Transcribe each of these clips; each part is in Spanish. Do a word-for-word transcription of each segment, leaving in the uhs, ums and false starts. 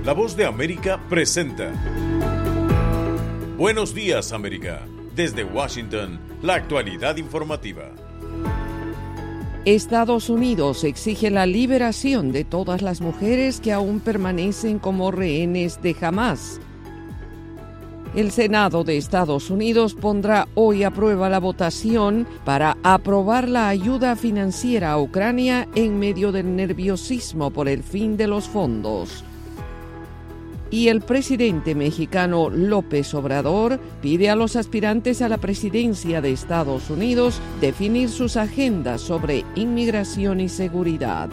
La Voz de América presenta Buenos Días, América. Desde Washington, la actualidad informativa. Estados Unidos exige la liberación de todas las mujeres que aún permanecen como rehenes de Hamás. El Senado de Estados Unidos pondrá hoy a prueba la votación para aprobar la ayuda financiera a Ucrania en medio del nerviosismo por el fin de los fondos. Y el presidente mexicano López Obrador pide a los aspirantes a la presidencia de Estados Unidos definir sus agendas sobre inmigración y seguridad.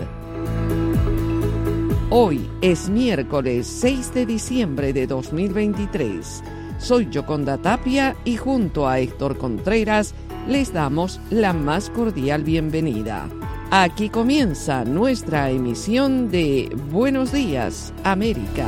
Hoy es miércoles seis de diciembre de dos mil veintitrés. Soy Yoconda Tapia y junto a Héctor Contreras les damos la más cordial bienvenida. Aquí comienza nuestra emisión de Buenos Días, América.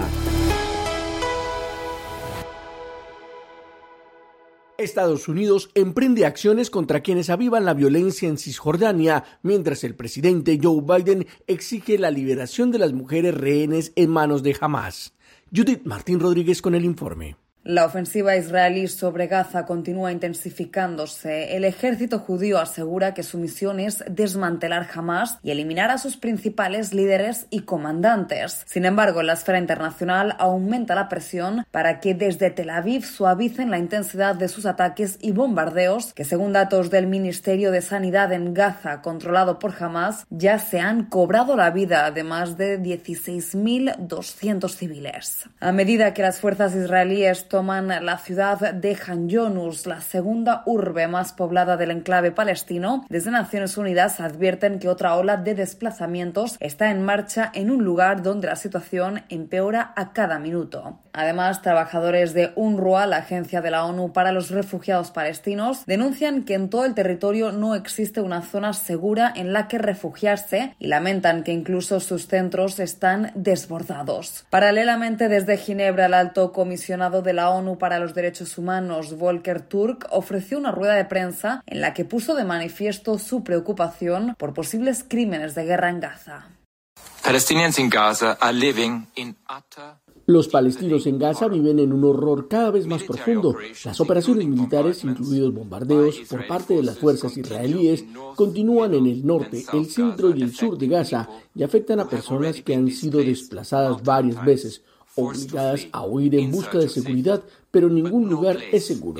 Estados Unidos emprende acciones contra quienes avivan la violencia en Cisjordania, mientras el presidente Joe Biden exige la liberación de las mujeres rehenes en manos de Hamás. Judith Martín Rodríguez con el informe. La ofensiva israelí sobre Gaza continúa intensificándose. El ejército judío asegura que su misión es desmantelar Hamás y eliminar a sus principales líderes y comandantes. Sin embargo, en la esfera internacional aumenta la presión para que desde Tel Aviv suavicen la intensidad de sus ataques y bombardeos, que según datos del Ministerio de Sanidad en Gaza, controlado por Hamás, ya se han cobrado la vida de más de dieciséis mil doscientos civiles. A medida que las fuerzas israelíes toman la ciudad de Han Yunus, la segunda urbe más poblada del enclave palestino, desde Naciones Unidas advierten que otra ola de desplazamientos está en marcha en un lugar donde la situación empeora a cada minuto. Además, trabajadores de UNRWA, la agencia de la ONU para los refugiados palestinos, denuncian que en todo el territorio no existe una zona segura en la que refugiarse y lamentan que incluso sus centros están desbordados. Paralelamente, desde Ginebra, el alto comisionado de la ONU para los Derechos Humanos, Volker Turk, ofreció una rueda de prensa en la que puso de manifiesto su preocupación por posibles crímenes de guerra en Gaza. Palestinians in Gaza are living in utter Los palestinos en Gaza viven en un horror cada vez más profundo. Las operaciones militares, incluidos bombardeos por parte de las fuerzas israelíes, continúan en el norte, el centro y el sur de Gaza y afectan a personas que han sido desplazadas varias veces, obligadas a huir en busca de seguridad, pero ningún lugar es seguro.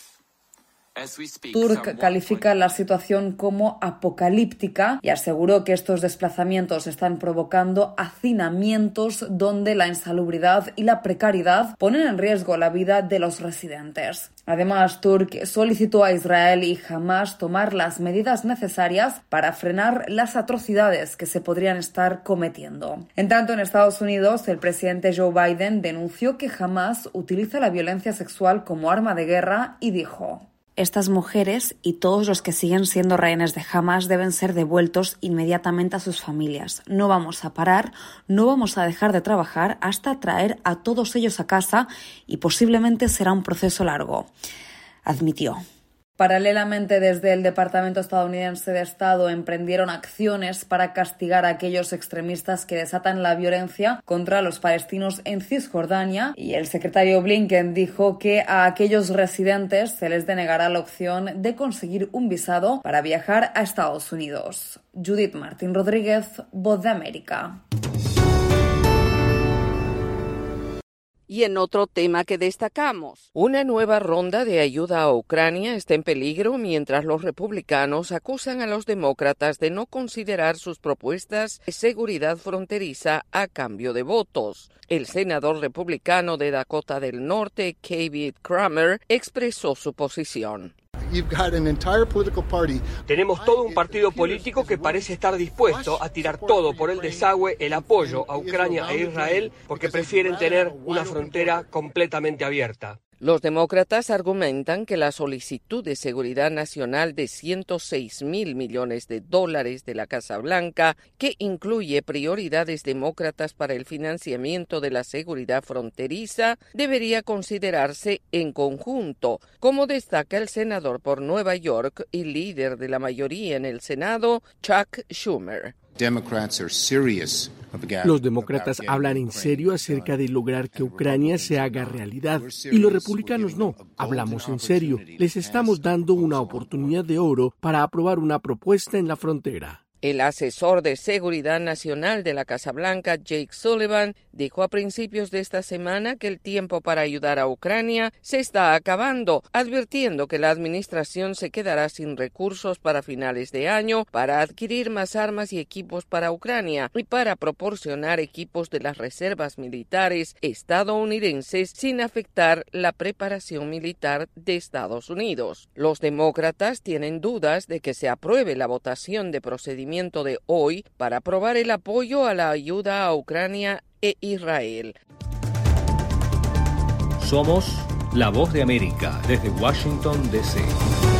Turk califica la situación como apocalíptica y aseguró que estos desplazamientos están provocando hacinamientos donde la insalubridad y la precariedad ponen en riesgo la vida de los residentes. Además, Turk solicitó a Israel y Hamás tomar las medidas necesarias para frenar las atrocidades que se podrían estar cometiendo. En tanto, en Estados Unidos, el presidente Joe Biden denunció que Hamás utiliza la violencia sexual como arma de guerra y dijo: Estas mujeres y todos los que siguen siendo rehenes de Hamás deben ser devueltos inmediatamente a sus familias. No vamos a parar, no vamos a dejar de trabajar hasta traer a todos ellos a casa y posiblemente será un proceso largo, admitió. Paralelamente, desde el Departamento estadounidense de Estado emprendieron acciones para castigar a aquellos extremistas que desatan la violencia contra los palestinos en Cisjordania, y el secretario Blinken dijo que a aquellos residentes se les denegará la opción de conseguir un visado para viajar a Estados Unidos. Judith Martín Rodríguez, Voz de América. Y en otro tema que destacamos, una nueva ronda de ayuda a Ucrania está en peligro mientras los republicanos acusan a los demócratas de no considerar sus propuestas de seguridad fronteriza a cambio de votos. El senador republicano de Dakota del Norte, David Kramer, expresó su posición. Tenemos todo un partido político que parece estar dispuesto a tirar todo por el desagüe el apoyo a Ucrania e Israel porque prefieren tener una frontera completamente abierta. Los demócratas argumentan que la solicitud de seguridad nacional de ciento seis mil millones de dólares de la Casa Blanca, que incluye prioridades demócratas para el financiamiento de la seguridad fronteriza, debería considerarse en conjunto, como destaca el senador por Nueva York y líder de la mayoría en el Senado, Chuck Schumer. Democrats are serious Los demócratas hablan en serio acerca de lograr que Ucrania se haga realidad y los republicanos no. Hablamos en serio. Les estamos dando una oportunidad de oro para aprobar una propuesta en la frontera. El asesor de Seguridad Nacional de la Casa Blanca, Jake Sullivan, dijo a principios de esta semana que el tiempo para ayudar a Ucrania se está acabando, advirtiendo que la administración se quedará sin recursos para finales de año para adquirir más armas y equipos para Ucrania y para proporcionar equipos de las reservas militares estadounidenses sin afectar la preparación militar de Estados Unidos. Los demócratas tienen dudas de que se apruebe la votación de procedimiento de hoy para aprobar el apoyo a la ayuda a Ucrania e Israel. Somos La Voz de América desde Washington, D C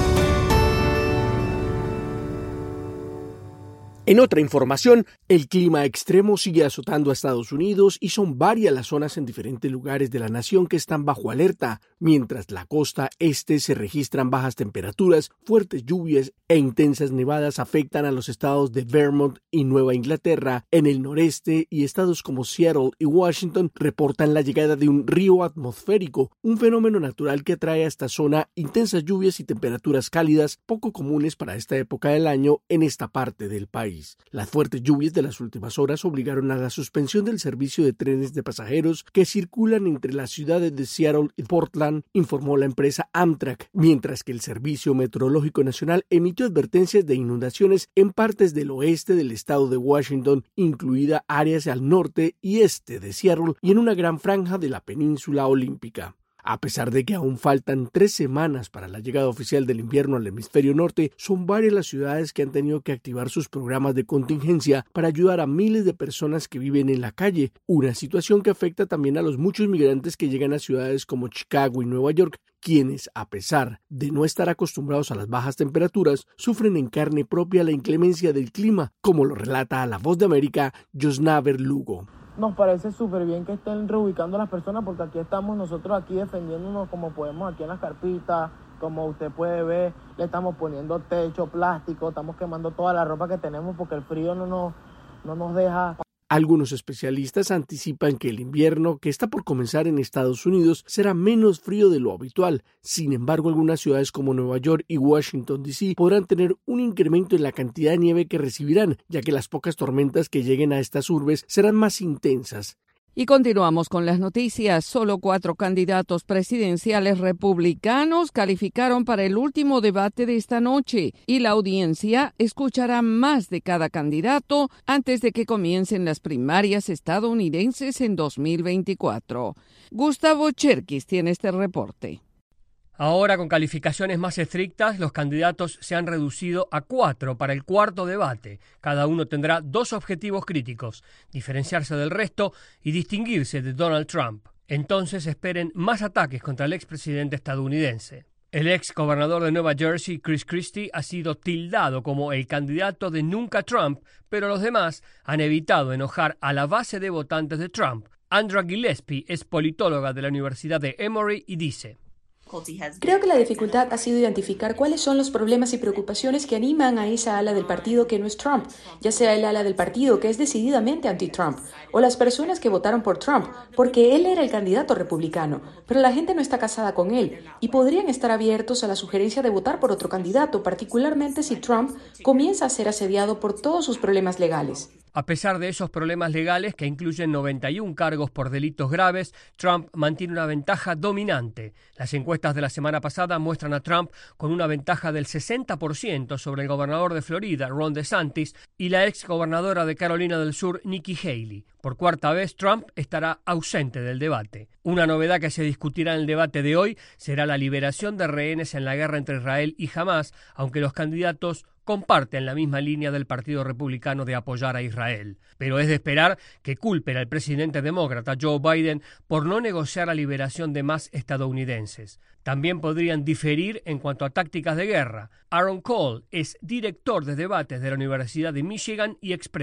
En otra información, el clima extremo sigue azotando a Estados Unidos y son varias las zonas en diferentes lugares de la nación que están bajo alerta, mientras la costa este se registran bajas temperaturas, fuertes lluvias e intensas nevadas afectan a los estados de Vermont y Nueva Inglaterra. En el noreste y estados como Seattle y Washington reportan la llegada de un río atmosférico, un fenómeno natural que trae a esta zona intensas lluvias y temperaturas cálidas poco comunes para esta época del año en esta parte del país. Las fuertes lluvias de las últimas horas obligaron a la suspensión del servicio de trenes de pasajeros que circulan entre las ciudades de Seattle y Portland, informó la empresa Amtrak, mientras que el Servicio Meteorológico Nacional emitió advertencias de inundaciones en partes del oeste del estado de Washington, incluida áreas al norte y este de Seattle y en una gran franja de la península olímpica. A pesar de que aún faltan tres semanas para la llegada oficial del invierno al hemisferio norte, son varias las ciudades que han tenido que activar sus programas de contingencia para ayudar a miles de personas que viven en la calle, una situación que afecta también a los muchos migrantes que llegan a ciudades como Chicago y Nueva York, quienes, a pesar de no estar acostumbrados a las bajas temperaturas, sufren en carne propia la inclemencia del clima, como lo relata a La Voz de América Josnaver Lugo. Nos parece súper bien que estén reubicando a las personas porque aquí estamos nosotros aquí defendiéndonos como podemos aquí en las carpitas, como usted puede ver, le estamos poniendo techo, plástico, estamos quemando toda la ropa que tenemos porque el frío no nos, no nos deja. Algunos especialistas anticipan que el invierno que está por comenzar en Estados Unidos será menos frío de lo habitual. Sin embargo, algunas ciudades como Nueva York y Washington, D C podrán tener un incremento en la cantidad de nieve que recibirán, ya que las pocas tormentas que lleguen a estas urbes serán más intensas. Y continuamos con las noticias. Solo cuatro candidatos presidenciales republicanos calificaron para el último debate de esta noche y la audiencia escuchará más de cada candidato antes de que comiencen las primarias estadounidenses en dos mil veinticuatro. Gustavo Cherkis tiene este reporte. Ahora, con calificaciones más estrictas, los candidatos se han reducido a cuatro para el cuarto debate. Cada uno tendrá dos objetivos críticos: diferenciarse del resto y distinguirse de Donald Trump. Entonces esperen más ataques contra el expresidente estadounidense. El ex gobernador de Nueva Jersey, Chris Christie, ha sido tildado como el candidato de nunca Trump, pero los demás han evitado enojar a la base de votantes de Trump. Andrea Gillespie es politóloga de la Universidad de Emory y dice: Creo que la dificultad ha sido identificar cuáles son los problemas y preocupaciones que animan a esa ala del partido que no es Trump, ya sea el ala del partido que es decididamente anti-Trump, o las personas que votaron por Trump, porque él era el candidato republicano, pero la gente no está casada con él, y podrían estar abiertos a la sugerencia de votar por otro candidato, particularmente si Trump comienza a ser asediado por todos sus problemas legales. A pesar de esos problemas legales, que incluyen noventa y uno cargos por delitos graves, Trump mantiene una ventaja dominante. Las encuestas de la semana pasada muestran a Trump con una ventaja del sesenta por ciento sobre el gobernador de Florida, Ron DeSantis, y la ex gobernadora de Carolina del Sur, Nikki Haley. Por cuarta vez, Trump estará ausente del debate. Una novedad que se discutirá en el debate de hoy será la liberación de rehenes en la guerra entre Israel y Hamás, aunque los candidatos comparten la misma línea del Partido Republicano de apoyar a Israel. Pero es de esperar que culpen al presidente demócrata Joe Biden por no negociar la liberación de más estadounidenses. También podrían diferir en cuanto a tácticas de guerra. Aaron Cole es director de debates de la Universidad de Michigan y expresa: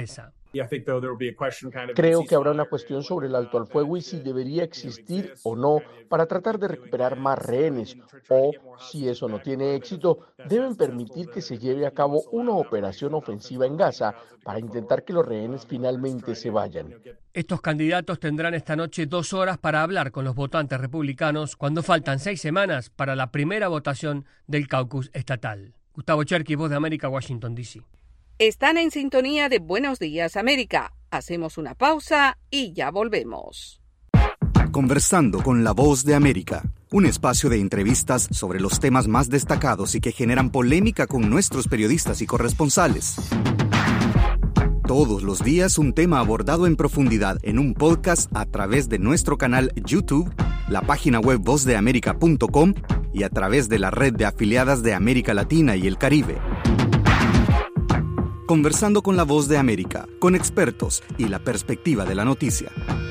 Creo que habrá una cuestión sobre el alto al fuego y si debería existir o no para tratar de recuperar más rehenes, o, si eso no tiene éxito, deben permitir que se lleve a cabo una operación ofensiva en Gaza para intentar que los rehenes finalmente se vayan. Estos candidatos tendrán esta noche dos horas para hablar con los votantes republicanos cuando faltan seis semanas para la primera votación del caucus estatal. Gustavo Cherky, Voz de América, Washington, D C Están en sintonía de Buenos Días, América. Hacemos una pausa y ya volvemos. Conversando con la Voz de América, un espacio de entrevistas sobre los temas más destacados y que generan polémica con nuestros periodistas y corresponsales. Todos los días un tema abordado en profundidad en un podcast a través de nuestro canal YouTube, la página web voz de américa punto com y a través de la red de afiliadas de América Latina y el Caribe. Conversando con la Voz de América, con expertos y la perspectiva de la noticia.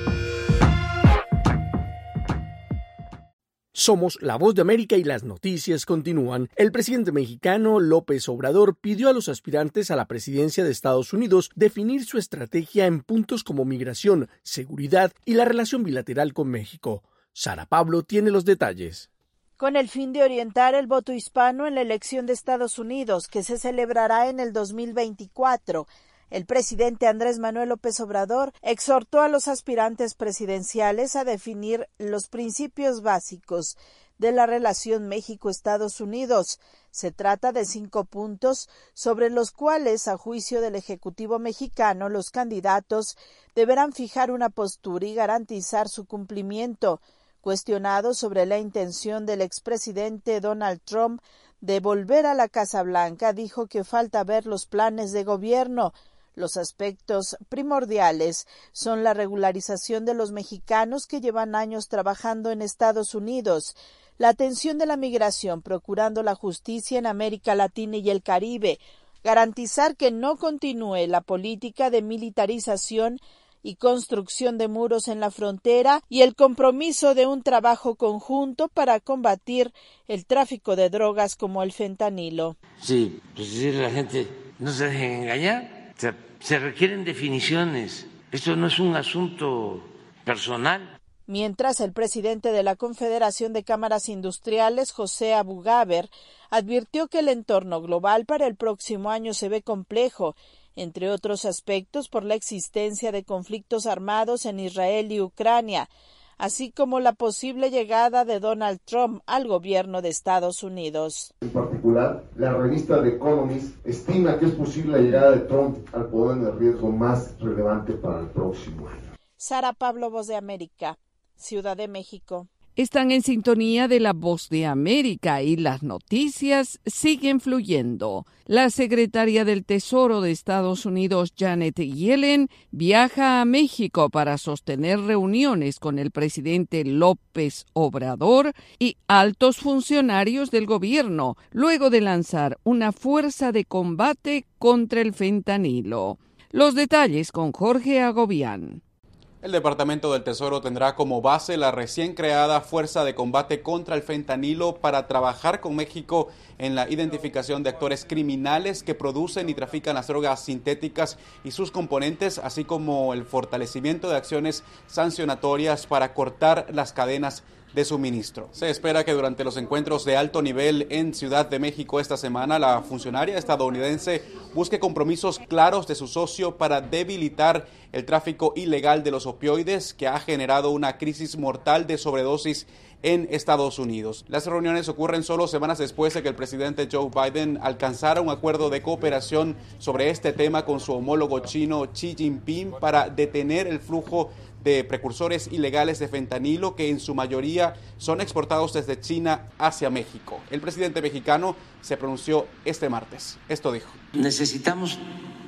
Somos La Voz de América y las noticias continúan. El presidente mexicano López Obrador pidió a los aspirantes a la presidencia de Estados Unidos definir su estrategia en puntos como migración, seguridad y la relación bilateral con México. Sara Pablo tiene los detalles. Con el fin de orientar el voto hispano en la elección de Estados Unidos, que se celebrará en el dos mil veinticuatro, el presidente Andrés Manuel López Obrador exhortó a los aspirantes presidenciales a definir los principios básicos de la relación México-Estados Unidos. Se trata de cinco puntos sobre los cuales, a juicio del Ejecutivo mexicano, los candidatos deberán fijar una postura y garantizar su cumplimiento. Cuestionado sobre la intención del expresidente Donald Trump de volver a la Casa Blanca, dijo que falta ver los planes de gobierno. Los aspectos primordiales son la regularización de los mexicanos que llevan años trabajando en Estados Unidos, la atención de la migración, procurando la justicia en América Latina y el Caribe, garantizar que no continúe la política de militarización y construcción de muros en la frontera y el compromiso de un trabajo conjunto para combatir el tráfico de drogas como el fentanilo. Sí, pues decirle a la gente, no se dejen engañar, se, se requieren definiciones, esto no es un asunto personal. Mientras, el presidente de la Confederación de Cámaras Industriales, José Abugaber, advirtió que el entorno global para el próximo año se ve complejo, entre otros aspectos por la existencia de conflictos armados en Israel y Ucrania, así como la posible llegada de Donald Trump al gobierno de Estados Unidos. En particular, la revista The Economist estima que es posible la llegada de Trump al poder en el riesgo más relevante para el próximo año. Sara Pablo, Voz de América, Ciudad de México. Están en sintonía de La Voz de América y las noticias siguen fluyendo. La secretaria del Tesoro de Estados Unidos, Janet Yellen, viaja a México para sostener reuniones con el presidente López Obrador y altos funcionarios del gobierno, luego de lanzar una fuerza de combate contra el fentanilo. Los detalles con Jorge Agobián. El Departamento del Tesoro tendrá como base la recién creada Fuerza de Combate contra el Fentanilo para trabajar con México en la identificación de actores criminales que producen y trafican las drogas sintéticas y sus componentes, así como el fortalecimiento de acciones sancionatorias para cortar las cadenas de suministro. Se espera que durante los encuentros de alto nivel en Ciudad de México esta semana, la funcionaria estadounidense busque compromisos claros de su socio para debilitar el tráfico ilegal de los opioides que ha generado una crisis mortal de sobredosis en Estados Unidos. Las reuniones ocurren solo semanas después de que el presidente Joe Biden alcanzara un acuerdo de cooperación sobre este tema con su homólogo chino Xi Jinping para detener el flujo de precursores ilegales de fentanilo que en su mayoría son exportados desde China hacia México. El presidente mexicano se pronunció este martes. Esto dijo: necesitamos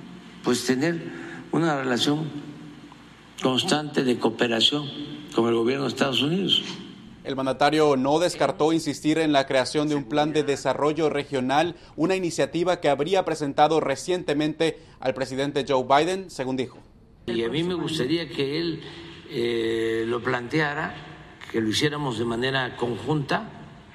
pues tener una relación constante de cooperación con el gobierno de Estados Unidos. El mandatario no descartó insistir en la creación de un plan de desarrollo regional, una iniciativa que habría presentado recientemente al presidente Joe Biden, según dijo. Y a mí me gustaría que él eh, lo planteara, que lo hiciéramos de manera conjunta,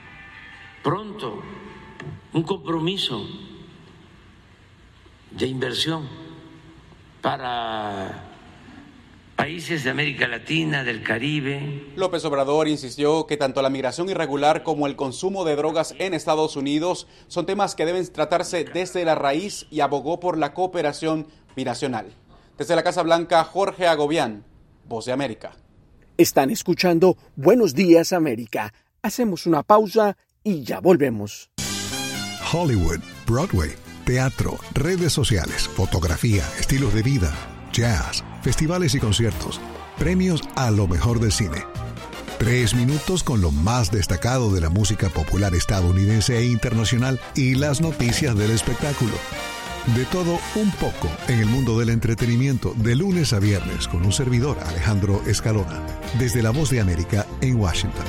pronto, un compromiso de inversión para países de América Latina, del Caribe. López Obrador insistió que tanto la migración irregular como el consumo de drogas en Estados Unidos son temas que deben tratarse desde la raíz y abogó por la cooperación binacional. Desde la Casa Blanca, Jorge Agobián, Voz de América. Están escuchando Buenos Días América. Hacemos una pausa y ya volvemos. Hollywood, Broadway, teatro, redes sociales, fotografía, estilos de vida, jazz, festivales y conciertos, premios a lo mejor del cine. Tres minutos con lo más destacado de la música popular estadounidense e internacional y las noticias del espectáculo. De todo un poco en el mundo del entretenimiento, de lunes a viernes, con un servidor, Alejandro Escalona, desde La Voz de América en Washington.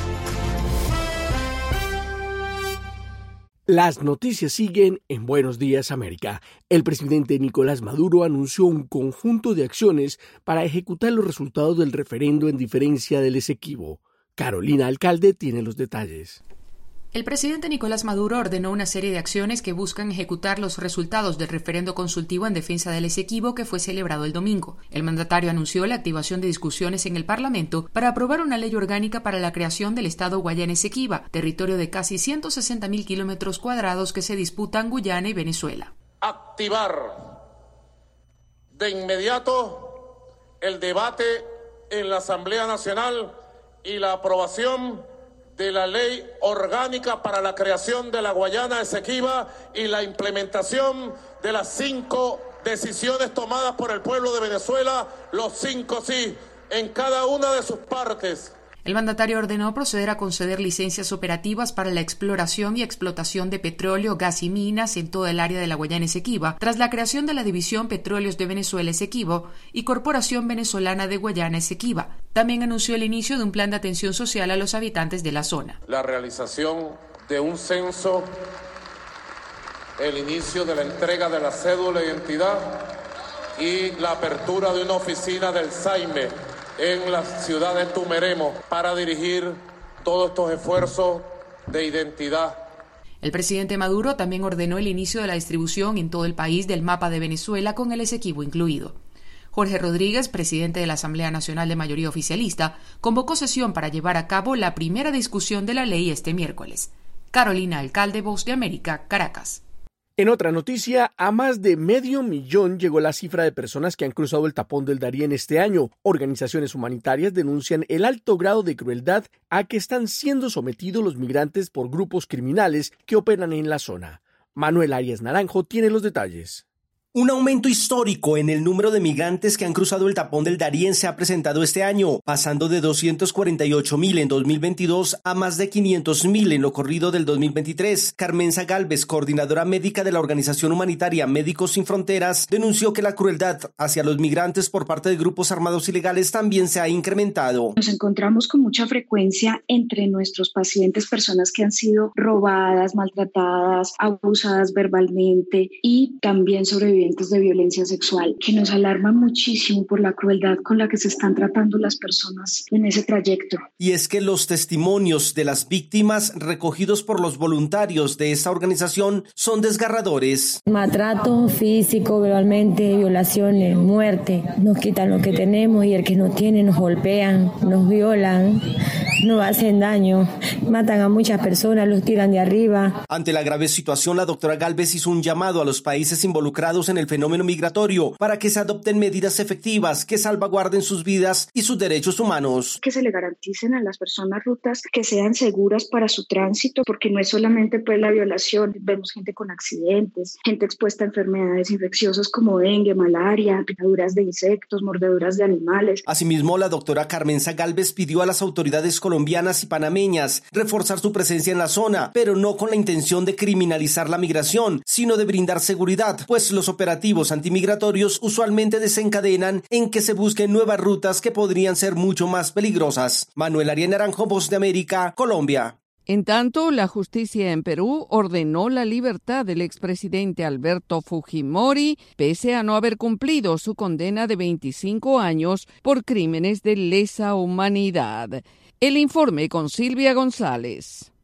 Las noticias siguen en Buenos Días América. El presidente Nicolás Maduro anunció un conjunto de acciones para ejecutar los resultados del referendo en diferencia del Esequibo. Carolina Alcalde tiene los detalles. El presidente Nicolás Maduro ordenó una serie de acciones que buscan ejecutar los resultados del referendo consultivo en defensa del Esequibo que fue celebrado el domingo. El mandatario anunció la activación de discusiones en el Parlamento para aprobar una ley orgánica para la creación del Estado Guayana Esequiba, territorio de casi ciento sesenta mil kilómetros cuadrados que se disputan Guyana y Venezuela. Activar de inmediato el debate en la Asamblea Nacional y la aprobación de la ley orgánica para la creación de la Guayana Esequiba y la implementación de las cinco decisiones tomadas por el pueblo de Venezuela, los cinco sí, en cada una de sus partes. El mandatario ordenó proceder a conceder licencias operativas para la exploración y explotación de petróleo, gas y minas en toda el área de la Guayana Esequiba, tras la creación de la División Petróleos de Venezuela Esequibo y Corporación Venezolana de Guayana Esequiba. También anunció el inicio de un plan de atención social a los habitantes de la zona. La realización de un censo, el inicio de la entrega de la cédula de identidad y la apertura de una oficina del SAIME en la ciudad de Tumeremo para dirigir todos estos esfuerzos de identidad. El presidente Maduro también ordenó el inicio de la distribución en todo el país del mapa de Venezuela con el Esequibo incluido. Jorge Rodríguez, presidente de la Asamblea Nacional de Mayoría Oficialista, convocó sesión para llevar a cabo la primera discusión de la ley este miércoles. Carolina Alcalde, Voz de América, Caracas. En otra noticia, a más de medio millón llegó la cifra de personas que han cruzado el tapón del Darién este año. Organizaciones humanitarias denuncian el alto grado de crueldad a que están siendo sometidos los migrantes por grupos criminales que operan en la zona. Manuel Arias Naranjo tiene los detalles. Un aumento histórico en el número de migrantes que han cruzado el tapón del Darién se ha presentado este año, pasando de doscientos cuarenta y ocho mil en dos mil veintidós a más de quinientos mil en lo corrido del dos mil veintitrés. Carmenza Galvez, coordinadora médica de la organización humanitaria Médicos Sin Fronteras, denunció que la crueldad hacia los migrantes por parte de grupos armados ilegales también se ha incrementado. Nos encontramos con mucha frecuencia entre nuestros pacientes personas que han sido robadas, maltratadas, abusadas verbalmente y también sobrevivientes de violencia sexual, que nos alarma muchísimo por la crueldad con la que se están tratando las personas en ese trayecto. Y es que los testimonios de las víctimas recogidos por los voluntarios de esta organización son desgarradores. Maltrato físico, verbalmente, violaciones, muerte. Nos quitan lo que tenemos y el que no tiene nos golpean, nos violan, nos hacen daño, matan a muchas personas, los tiran de arriba. Ante la grave situación, la doctora Galvez hizo un llamado a los países involucrados en el fenómeno migratorio para que se adopten medidas efectivas que salvaguarden sus vidas y sus derechos humanos. Que se le garanticen a las personas rutas que sean seguras para su tránsito, porque no es solamente pues la violación, vemos gente con accidentes, gente expuesta a enfermedades infecciosas como dengue, malaria, picaduras de insectos, mordeduras de animales. Asimismo, la doctora Carmenza Galvez pidió a las autoridades colombianas y panameñas reforzar su presencia en la zona, pero no con la intención de criminalizar la migración, sino de brindar seguridad, pues los operativos antimigratorios usualmente desencadenan en que se busquen nuevas rutas que podrían ser mucho más peligrosas. Manuel Arias Naranjo, Voz de América, Colombia. En tanto, la justicia en Perú ordenó la libertad del expresidente Alberto Fujimori, pese a no haber cumplido su condena de veinticinco años por crímenes de lesa humanidad. El informe con Silvia González.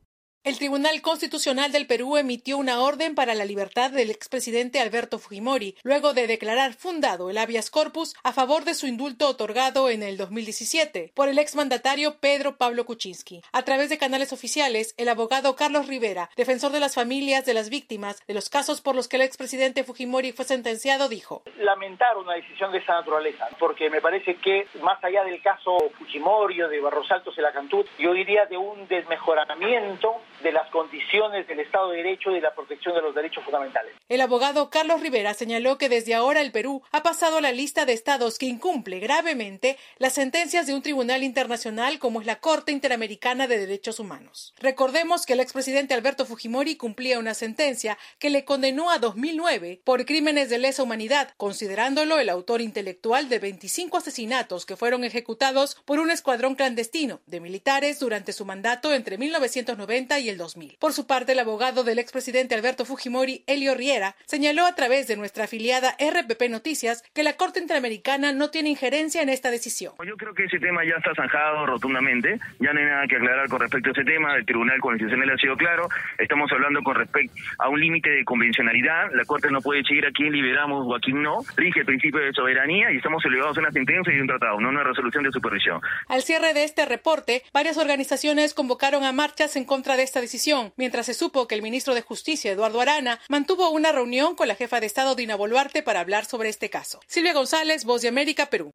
El Tribunal Constitucional del Perú emitió una orden para la libertad del expresidente Alberto Fujimori, luego de declarar fundado el habeas corpus a favor de su indulto otorgado en el dos mil diecisiete por el exmandatario Pedro Pablo Kuczynski. A través de canales oficiales, el abogado Carlos Rivera, defensor de las familias de las víctimas de los casos por los que el expresidente Fujimori fue sentenciado, dijo: lamentar una decisión de esa naturaleza, porque me parece que más allá del caso Fujimori o de Barros Altos y la Cantú, yo diría de un desmejoramiento de las condiciones del Estado de Derecho y de la protección de los derechos fundamentales. El abogado Carlos Rivera señaló que desde ahora el Perú ha pasado a la lista de estados que incumple gravemente las sentencias de un tribunal internacional como es la Corte Interamericana de Derechos Humanos. Recordemos que el expresidente Alberto Fujimori cumplía una sentencia que le condenó a dos mil nueve por crímenes de lesa humanidad, considerándolo el autor intelectual de veinticinco asesinatos que fueron ejecutados por un escuadrón clandestino de militares durante su mandato entre mil novecientos noventa y el dos mil. Por su parte, el abogado del expresidente Alberto Fujimori, Elio Riera, señaló a través de nuestra afiliada R P P Noticias que la Corte Interamericana no tiene injerencia en esta decisión. Yo creo que ese tema ya está zanjado rotundamente, ya no hay nada que aclarar con respecto a ese tema, el Tribunal Constitucional ha sido claro, estamos hablando con respecto a un límite de convencionalidad, la Corte no puede decidir a quién liberamos o a quién no, rige el principio de soberanía y estamos obligados a una sentencia y un tratado, no una resolución de supervisión. Al cierre de este reporte, varias organizaciones convocaron a marchas en contra de esta decisión, mientras se supo que el ministro de Justicia, Eduardo Arana, mantuvo una reunión con la jefa de Estado, Dina Boluarte, para hablar sobre este caso. Silvia González, Voz de América, Perú.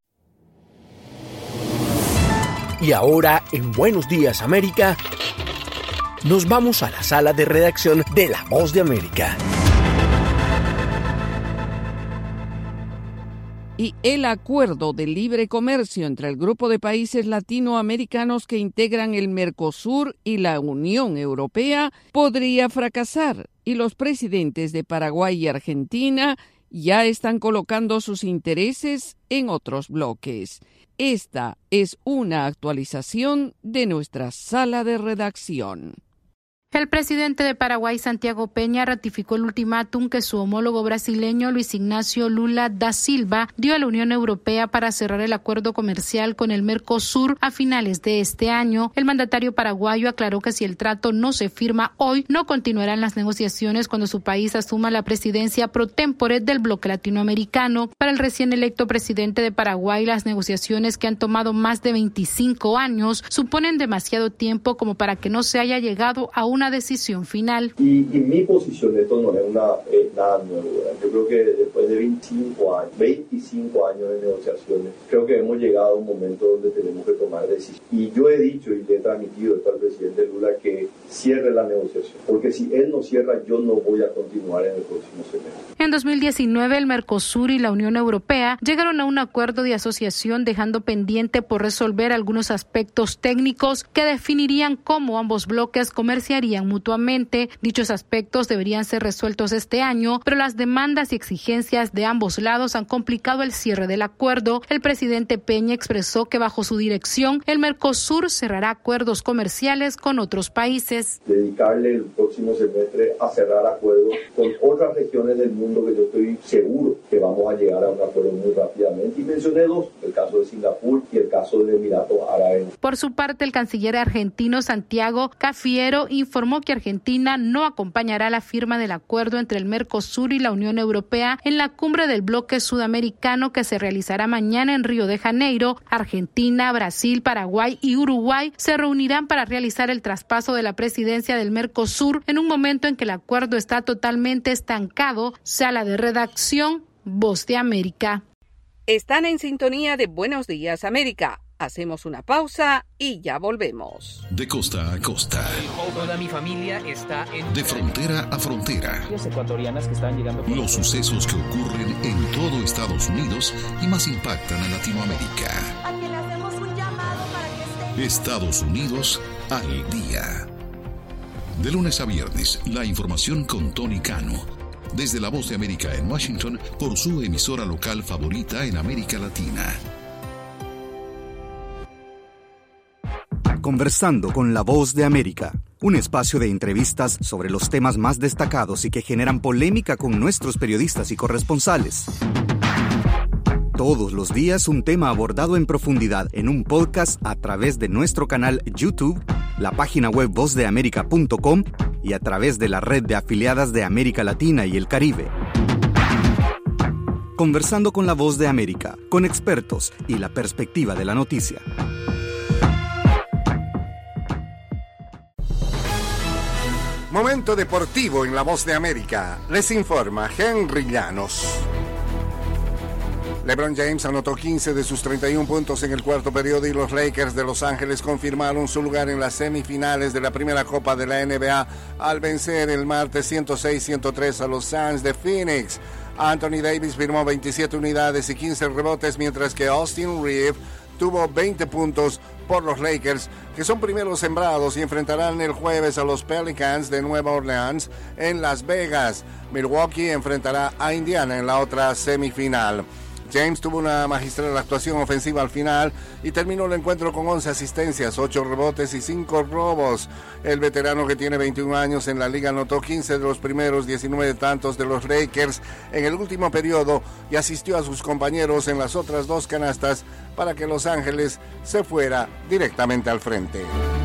Y ahora, en Buenos Días América, nos vamos a la sala de redacción de La Voz de América. Y el acuerdo de libre comercio entre el grupo de países latinoamericanos que integran el Mercosur y la Unión Europea podría fracasar, y los presidentes de Paraguay y Argentina ya están colocando sus intereses en otros bloques. Esta es una actualización de nuestra sala de redacción. El presidente de Paraguay, Santiago Peña, ratificó el ultimátum que su homólogo brasileño, Luis Ignacio Lula da Silva, dio a la Unión Europea para cerrar el acuerdo comercial con el Mercosur a finales de este año. El mandatario paraguayo aclaró que si el trato no se firma hoy, no continuarán las negociaciones cuando su país asuma la presidencia pro tempore del bloque latinoamericano. Para el recién electo presidente de Paraguay, las negociaciones, que han tomado más de veinticinco años, suponen demasiado tiempo como para que no se haya llegado a una decisión final. Y, y mi posición, esto no es una, eh, nada nuevo, ¿verdad? Yo creo que después de veinticinco años, veinticinco años de negociaciones, creo que hemos llegado a un momento donde tenemos que tomar decisiones. Y yo he dicho y le he transmitido esto al presidente Lula que cierre la negociación, porque si él no cierra, yo no voy a continuar en el próximo semestre. En dos mil diecinueve, el Mercosur y la Unión Europea llegaron a un acuerdo de asociación, dejando pendiente por resolver algunos aspectos técnicos que definirían cómo ambos bloques comerciarían mutuamente. Dichos aspectos deberían ser resueltos este año, pero las demandas y exigencias de ambos lados han complicado el cierre del acuerdo. El presidente Peña expresó que bajo su dirección, el Mercosur cerrará acuerdos comerciales con otros países. Dedicarle el próximo semestre a cerrar acuerdos con otras regiones del mundo que yo estoy seguro que vamos a llegar a un acuerdo muy rápidamente. Y mencioné dos, el caso de Singapur y el caso del Emirato Árabe. Por su parte, el canciller argentino Santiago Cafiero informó que Argentina no acompañará la firma del acuerdo entre el Mercosur y la Unión Europea en la cumbre del bloque sudamericano que se realizará mañana en Río de Janeiro. Argentina, Brasil, Paraguay y Uruguay se reunirán para realizar el traspaso de la presidencia del Mercosur en un momento en que el acuerdo está totalmente estancado. Sala de redacción, Voz de América. Están en sintonía de Buenos Días América. Hacemos una pausa y ya volvemos. De costa a costa. Toda mi familia está en... De frontera a frontera. Los ecuatorianas que están llegando... Los sucesos que ocurren en todo Estados Unidos y más impactan a Latinoamérica. A quien le hacemos un llamado para que esté... Estados Unidos al día. De lunes a viernes, la información con Tony Cano. Desde La Voz de América en Washington, por su emisora local favorita en América Latina. Conversando con La Voz de América, un espacio de entrevistas sobre los temas más destacados y que generan polémica con nuestros periodistas y corresponsales. Todos los días un tema abordado en profundidad en un podcast a través de nuestro canal YouTube la página web voz de américa punto com y a través de la red de afiliadas de América Latina y el Caribe. Conversando con la Voz de América, con expertos y la perspectiva de la noticia. Momento deportivo en La Voz de América. Les informa Henry Llanos. LeBron James anotó quince de sus treinta y un puntos en el cuarto periodo y los Lakers de Los Ángeles confirmaron su lugar en las semifinales de la primera Copa de la N B A al vencer el martes ciento seis a ciento tres a los Suns de Phoenix. Anthony Davis firmó veintisiete unidades y quince rebotes, mientras que Austin Reeves tuvo veinte puntos por los Lakers, que son primeros sembrados y enfrentarán el jueves a los Pelicans de Nueva Orleans en Las Vegas. Milwaukee enfrentará a Indiana en la otra semifinal. James tuvo una magistral actuación ofensiva al final y terminó el encuentro con once asistencias, ocho rebotes y cinco robos. El veterano, que tiene veintiún años en la liga, anotó quince de los primeros diecinueve tantos de los Lakers en el último periodo y asistió a sus compañeros en las otras dos canastas para que Los Ángeles se fuera directamente al frente.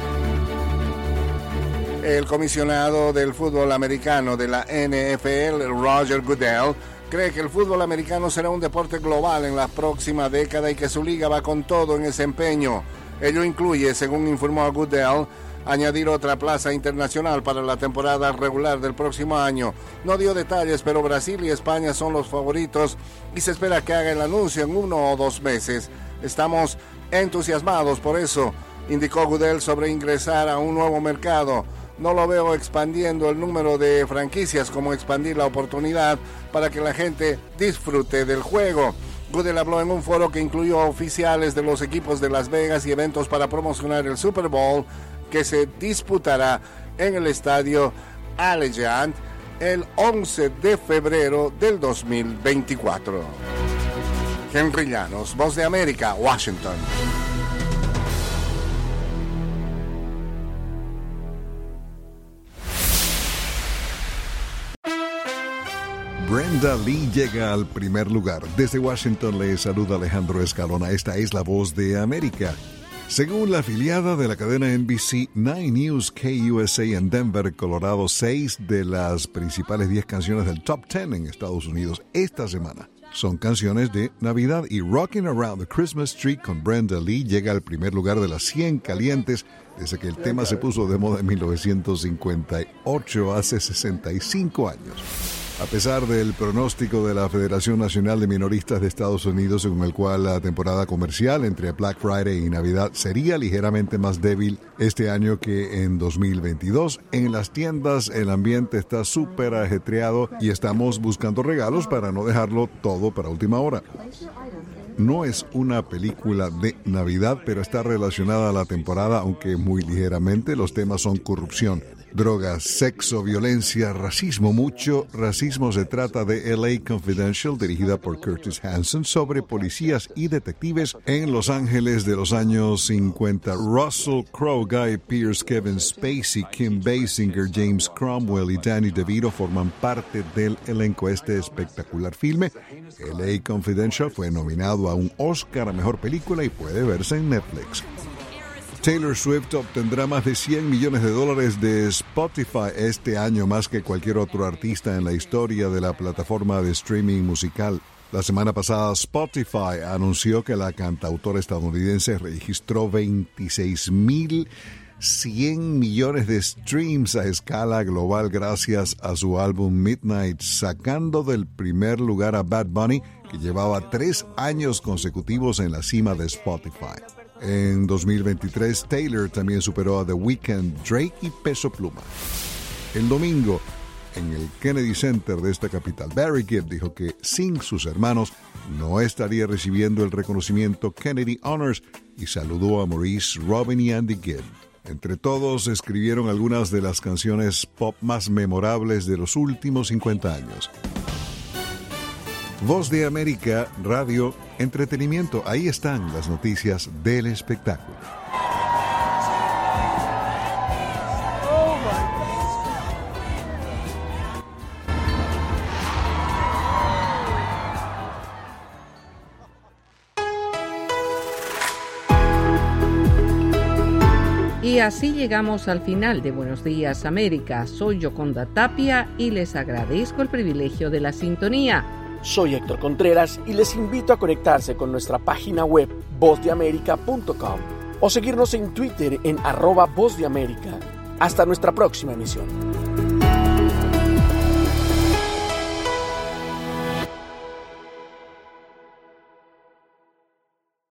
El comisionado del fútbol americano de la N F L, Roger Goodell, cree que el fútbol americano será un deporte global en la próxima década y que su liga va con todo en ese empeño. Ello incluye, según informó Goodell, añadir otra plaza internacional para la temporada regular del próximo año. No dio detalles, pero Brasil y España son los favoritos y se espera que haga el anuncio en uno o dos meses. Estamos entusiasmados por eso, indicó Goodell sobre ingresar a un nuevo mercado. No lo veo expandiendo el número de franquicias como expandir la oportunidad para que la gente disfrute del juego. Goodell habló en un foro que incluyó oficiales de los equipos de Las Vegas y eventos para promocionar el Super Bowl que se disputará en el estadio Allegiant el once de febrero del dos mil veinticuatro. Henry Llanos, Voz de América, Washington. Brenda Lee llega al primer lugar. Desde Washington le saluda Alejandro Escalona. Esta es la Voz de América. Según la afiliada de la cadena N B C, Nine News K U S A en Denver, Colorado, seis de las principales diez canciones del Top Ten en Estados Unidos esta semana son canciones de Navidad, y Rockin' Around the Christmas Tree con Brenda Lee llega al primer lugar de las cien calientes desde que el tema se puso de moda en mil novecientos cincuenta y ocho, hace sesenta y cinco años. A pesar del pronóstico de la Federación Nacional de Minoristas de Estados Unidos, según el cual la temporada comercial entre Black Friday y Navidad sería ligeramente más débil este año que en dos mil veintidós, en las tiendas el ambiente está súper ajetreado y estamos buscando regalos para no dejarlo todo para última hora. No es una película de Navidad, pero está relacionada a la temporada, aunque muy ligeramente. Los temas son corrupción, drogas, sexo, violencia, racismo. Mucho racismo. Se trata de L A Confidential, dirigida por Curtis Hanson, sobre policías y detectives en Los Ángeles de los años cincuenta. Russell Crowe, Guy Pearce, Kevin Spacey, Kim Basinger, James Cromwell y Danny DeVito forman parte del elenco. Este espectacular filme, L A Confidential, fue nominado a un Oscar a Mejor Película y puede verse en Netflix. Taylor Swift obtendrá más de cien millones de dólares de Spotify este año, más que cualquier otro artista en la historia de la plataforma de streaming musical. La semana pasada, Spotify anunció que la cantautora estadounidense registró veintiséis mil cien millones de streams a escala global gracias a su álbum Midnight, sacando del primer lugar a Bad Bunny, que llevaba tres años consecutivos en la cima de Spotify. En dos mil veintitrés, Taylor también superó a The Weeknd, Drake y Peso Pluma. El domingo, en el Kennedy Center de esta capital, Barry Gibb dijo que sin sus hermanos no estaría recibiendo el reconocimiento Kennedy Honors y saludó a Maurice, Robin y Andy Gibb. Entre todos escribieron algunas de las canciones pop más memorables de los últimos cincuenta años. Voz de América, radio, entretenimiento. Ahí están las noticias del espectáculo. Y así llegamos al final de Buenos Días América. Soy Yoconda Tapia y les agradezco el privilegio de la sintonía. Soy Héctor Contreras y les invito a conectarse con nuestra página web voz de américa punto com o seguirnos en Twitter en arroba Voz de América. Hasta nuestra próxima emisión.